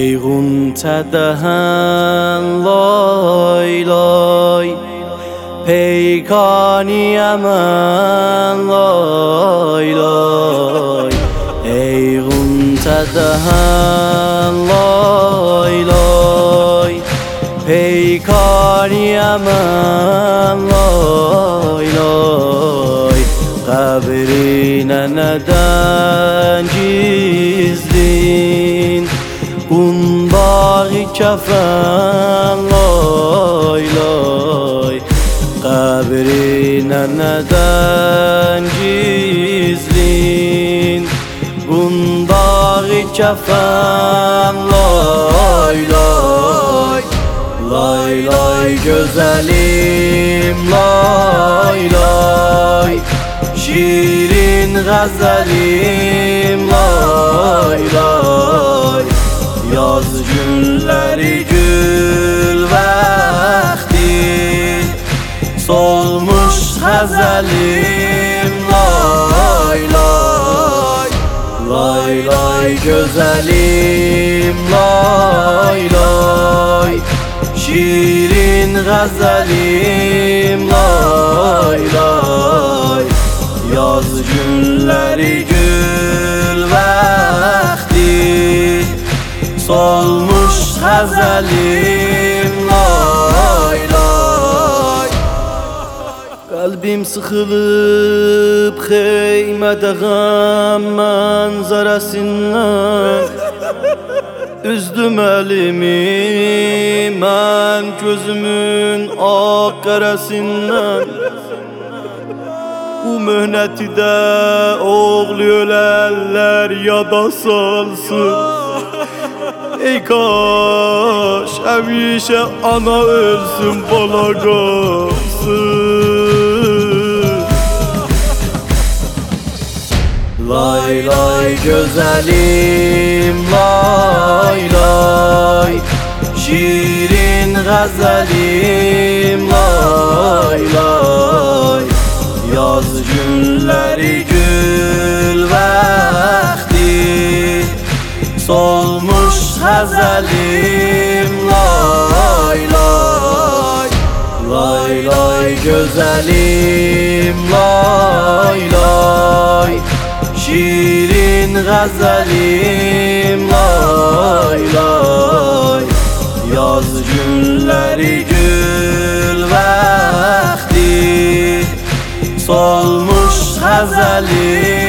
ای غنچه دهن لای لای پیکانی من لای لای ای غنچه دهن لای لای پیکانی من لای لای قبری نندن gizlin Bundağı kefen lay lay Qabrine neden gizlin Bundağı kefen lay lay Lay lay güzelim lay lay Şirin gazelim lay lay Yaz günleri gül vakti Solmuş gazelim lay lay Lay lay güzelim lay lay Şirin gazelim lay lay Yaz günleri gül vakti Solmuş gazelim lay lay Kalbim sıkılıp heymede gam manzarasından Üzdüm elimi ben gözümün ak karasından Bu mühneti de oğlu ölenler yada salsın Ey kaş hemişe ana ölsün bala kalsın Lay lay güzelim lay lay Şirin gazelim lay lay Yaz günleri gül vakti Solmuş gazelim lay lay Lay lay güzelim lay lay Şirin gazelim lay lay Yaz günleri gül vakti Solmuş gazelim